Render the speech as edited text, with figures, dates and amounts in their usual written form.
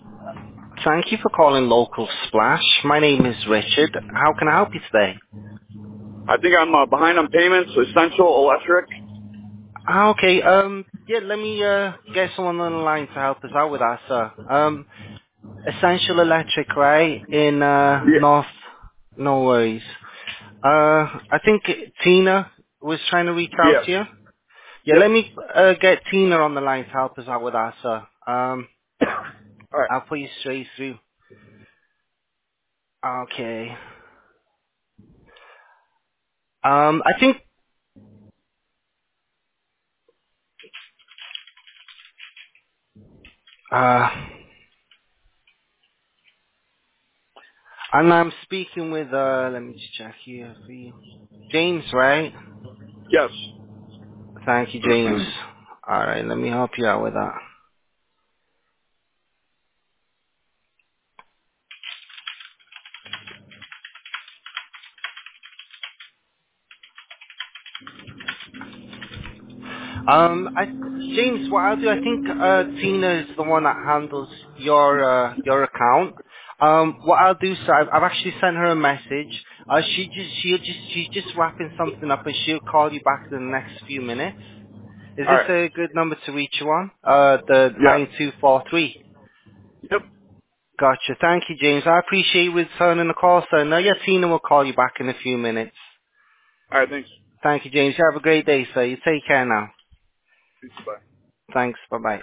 Thank you for calling Local Splash. My name is Richard. How can I help you today? I think I'm behind on payments. Essential Electric. Okay, yeah, let me, get someone on the line to help us out with that, sir. Essential Electric, right? In, Yeah. North, no worries. I think Tina was trying to reach out Yes. to you. Yeah, Yep. let me, get Tina on the line to help us out with that, sir. All right. I'll put you straight through. Okay. I think, uh, and I'm speaking with, let me just check here for you. James, right? Yes. Thank you, James. Alright, let me help you out with that. James, what I'll do, I think, Tina is the one that handles your account. What I'll do, sir, I've actually sent her a message. She's just wrapping something up and she'll call you back in the next few minutes. Is All this right. a good number to reach you on? The Yeah. 9243. Yep. Gotcha. Thank you, James. I appreciate you returning the call, sir. Now, yeah, Tina will call you back in a few minutes. All right. Thanks. Thank you, James. You have a great day, sir. You take care now. Bye. Thanks. Bye-bye.